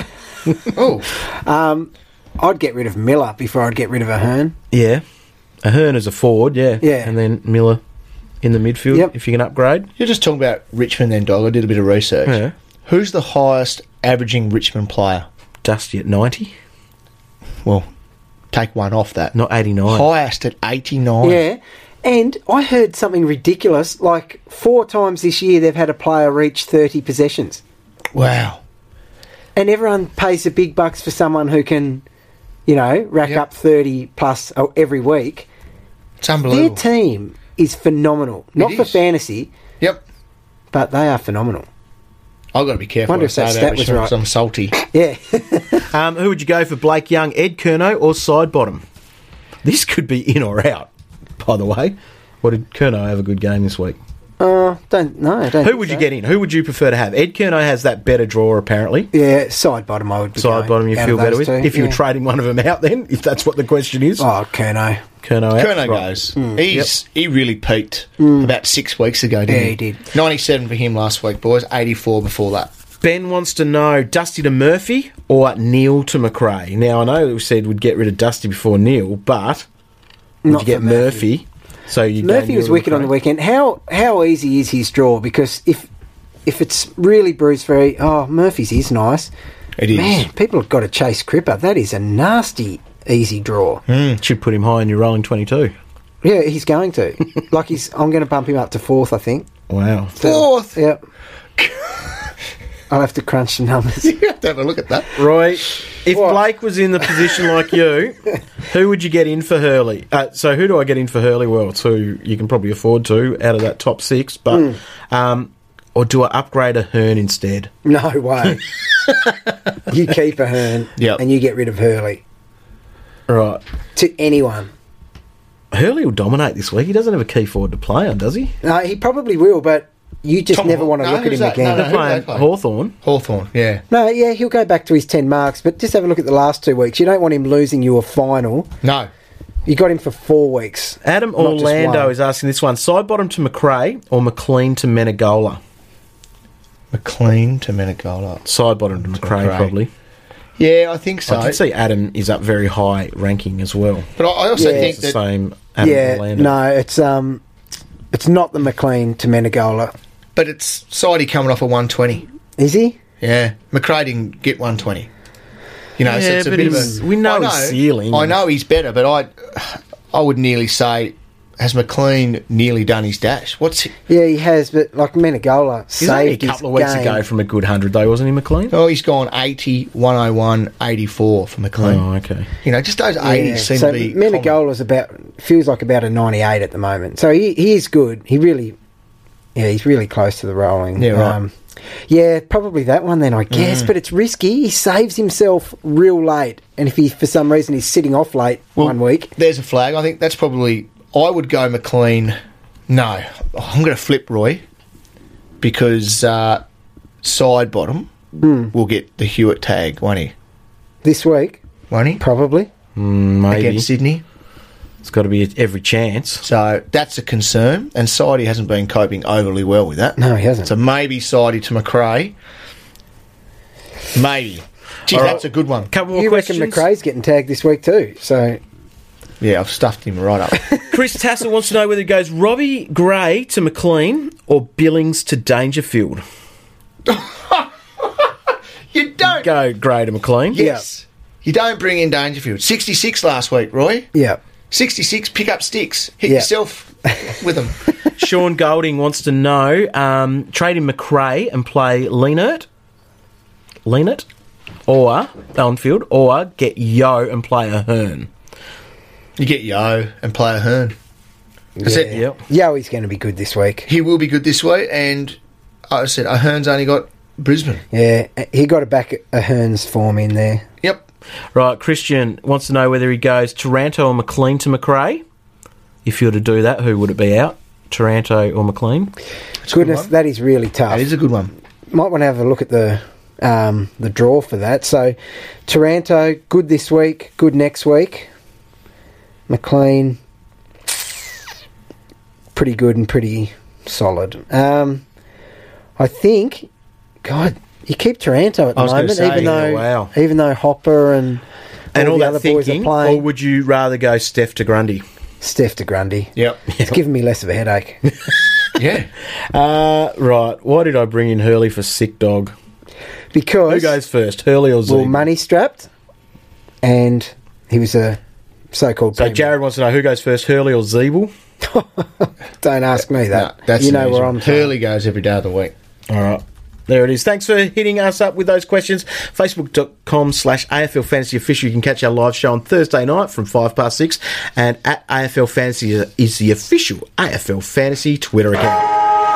I'd get rid of Miller before I'd get rid of Ahern. Yeah. Ahern as a forward, yeah. Yeah. And then Miller in the midfield, if you can upgrade. You're just talking about Richmond then, dog. I did a bit of research. Yeah. Who's the highest averaging Richmond player? Dusty at 90, Well, take one off that. not 89. Highest at 89. Yeah. And I heard something ridiculous. Like 4 times this year they've had a player reach 30 possessions. Wow. And everyone pays the big bucks for someone who can, rack up 30 plus every week. It's unbelievable. Their team is phenomenal. Not for is. fantasy, Yep. but they are phenomenal. I've got to be careful. Wonder What I if say that about stat was Richmond right. 'cause I'm salty. Yeah. Who would you go for, Blake Young, Ed Curnow or Sidebottom? This could be in or out, by the way. Or did Curnow have a good game this week? Don't know. Who would you get in? Who would you prefer to have? Ed Curnow has that better draw, apparently. Yeah, side bottom I would be Side bottom you going out feel of better those with? two, If you were yeah. trading one of them out then, if that's what the question is. Oh, Curnow. Curnow out. Kerno Right. goes. He really peaked about 6 weeks ago, didn't he? Yeah, he did. 97 for him last week, boys. 84 before that. Ben wants to know Dusty to Murphy or Neil to McRae. Now, I know we said we'd get rid of Dusty before Neil, but would Not you get for Murphy. Murphy? So you Murphy was wicked on the weekend. How easy is his draw? Because if it's really bruised very, Murphy's is nice. It is. Man, people have got to chase Cripper. That is a nasty easy draw. Should put him high in your rolling 22. Yeah, he's going to. I'm going to bump him up to 4th, I think. Wow. Fourth. Yep. I'll have to crunch the numbers. You have to have a look at that. Roy, if What? Blake was in the position like you, who would you get in for Hurley? So who do I get in for Hurley? Well, it's who you can probably afford to out of that top 6. But or do I upgrade a Hearn instead? No way. You keep Ahern Yep. and you get rid of Hurley. Right. To anyone. Hurley will dominate this week. He doesn't have a key forward to play on, does he? No, he probably will, but you just Tom never Haw- want to no, look at who's him that? again. No, They're who playing they play? Hawthorn. Hawthorn, yeah. No, yeah, he'll go back to his 10 marks, but just have a look at the last 2 weeks. You don't want him losing you a final No. You got him for 4 weeks. Adam not just Orlando one. is asking this one. Side bottom to McRae or McLean to Menegola? McLean to Menegola. Side bottom to McRae, probably. Yeah, I think so. I can see Adam is up very high ranking as well. But I also Yeah. think It's the that same Adam Orlando. no, it's not the McLean to Menegola. but it's Sidey coming off a 120. Is he? Yeah. McRae didn't get 120. You know, so Yeah, it's a but bit of he's- a... we know I his ceiling. I know he's better, but I would nearly say, has McLean nearly done his dash? What's he... Yeah, he has, but like Menegola He's only a saved his couple of weeks game. ago from a good 100, though, wasn't he, McLean? Oh, he's gone 80, 101, 84 for McLean. Oh, okay. You know, just those 80s seem so to be... Menegola's feels like about a 98 at the moment. So he is good. He's really close to the rolling. Yeah, right. Yeah, probably that one then, I guess. But it's risky. He saves himself real late, and if he for some reason he's sitting off late one week, There's a flag. I think that's probably... I would go McLean. No, I'm going to flip Roy because side bottom will get the Hewitt tag, won't he? this week Won't he? probably. Maybe. Against Sydney. It's got to be every chance. So that's a concern, and Sidey hasn't been coping overly well with that. No, he hasn't. So maybe Sidey to McRae. Maybe. Gee, All right. that's a good one. Couple more You questions. reckon McRae's getting tagged this week too? So Yeah, I've stuffed him right up. Chris Tassel wants to know whether it goes Robbie Gray to McLean or Billings to Dangerfield. You don't. Go Gray to McLean. Yes. You don't bring in Dangerfield. 66 last week, Roy. yeah, 66, pick up sticks. Hit Yeah. yourself with them. Sean Golding wants to know trade in McRae and play Leanert, or Elmfield, or get Yo and play Ahern. You get Yo and play Ahern. That's it. Yep. Yoey's going to be good this week. He will be good this week, and I said Ahern's only got Brisbane. Yeah, he got a back Ahern's form in there. Yep. Right, Christian wants to know whether he goes Taranto or McLean to McRae. If you were to do that, who would it be out? Taranto or McLean? Goodness, that is really tough. That is a good one. Might want to have a look at the draw for that. So, Taranto, good this week, good next week. McLean, pretty good and pretty solid. I think, God, you keep Taranto at the I was gonna moment, say, even yeah, though wow. even though Hopper and all the that other boys are thinking, playing. or would you rather go Steph to Grundy? Steph de Grundy. Yep. It's giving me less of a headache. Yeah. Right, why did I bring in Hurley for sick dog? Because Who goes first, Hurley or well, Zeeb? money strapped, and he was a so-called. So premium. Jared wants to know who goes first, Hurley or Zeeble? Don't ask me No, that. that's you an know easy where one. I'm from. Hurley goes every day of the week. All right. There it is. Thanks for hitting us up with those questions. Facebook.com/AFL Fantasy Official. You can catch our live show on Thursday night from 6:05. And at AFL Fantasy is the official AFL Fantasy Twitter account.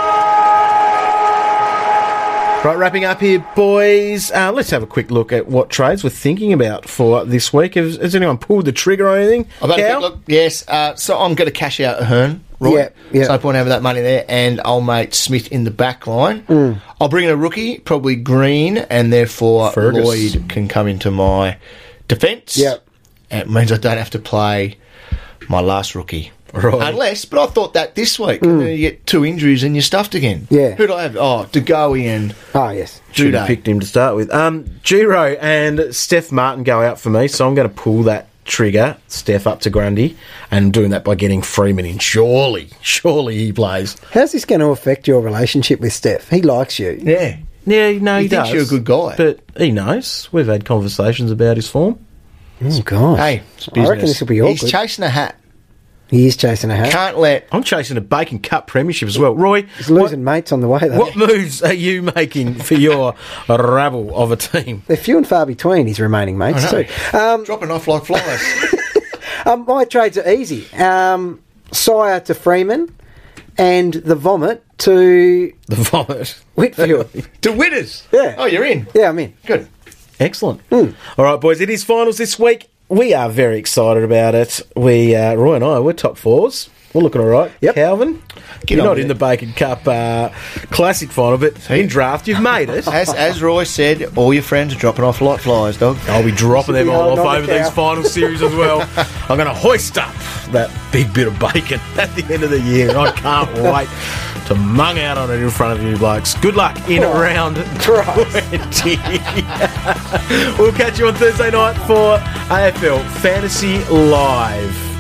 Right, wrapping up here, boys. Let's have a quick look at what trades we're thinking about for this week. Has anyone pulled the trigger or anything? I've had a Cal? quick look. Yes. So I'm going to cash out Ahern, Roy. Yeah, yeah. So no point having that money there, and I'll make Smith in the back line. I'll bring in a rookie, probably Green, and therefore Fergus. Lloyd can come into my defence. Yep. And it means I don't have to play my last rookie. Right. Unless, but I thought that this week, and then you get 2 injuries and you're stuffed again. Yeah. Who do I have? Oh, Degoe and Oh, yes. Should have Judo. picked him to start with. Giro and Steph Martin go out for me, so I'm going to pull that trigger, Steph up to Grundy, and I'm doing that by getting Freeman in. Surely he plays. How's this going to affect your relationship with Steph? He likes you. Yeah. Yeah, no, he He thinks does. you're a good guy. But he knows. We've had conversations about his form. Oh, God. Hey, it's I business. reckon this will be He's awkward. chasing a hat. He is chasing a hat. Can't let... I'm chasing a Bacon Cup premiership as well. Roy, He's losing mates on the way, though. what moves are you making for your rabble of a team? They're few and far between, his remaining mates, I know. too. Dropping off like flies. My trades are easy. Sire to Freeman and the Vomit to The vomit. Whitfield. To winners. Yeah. Oh, you're in. Yeah, I'm in. Good. Excellent. All right, boys, it is finals this week. We are very excited about it. Roy and I, we're top fours. We're looking all right. Yep. Calvin, Get you're on not with in it. the Bacon Cup Classic final, but in draft, you've made it. As Roy said, all your friends are dropping off like flies, dog. I'll be dropping them Should be all holding off on to over these Cal. final series as well. I'm going to hoist up that big bit of bacon at the end of the year, and I can't wait to mung out on it in front of you blokes. Good luck in round 20. We'll catch you on Thursday night for AFL Fantasy Live.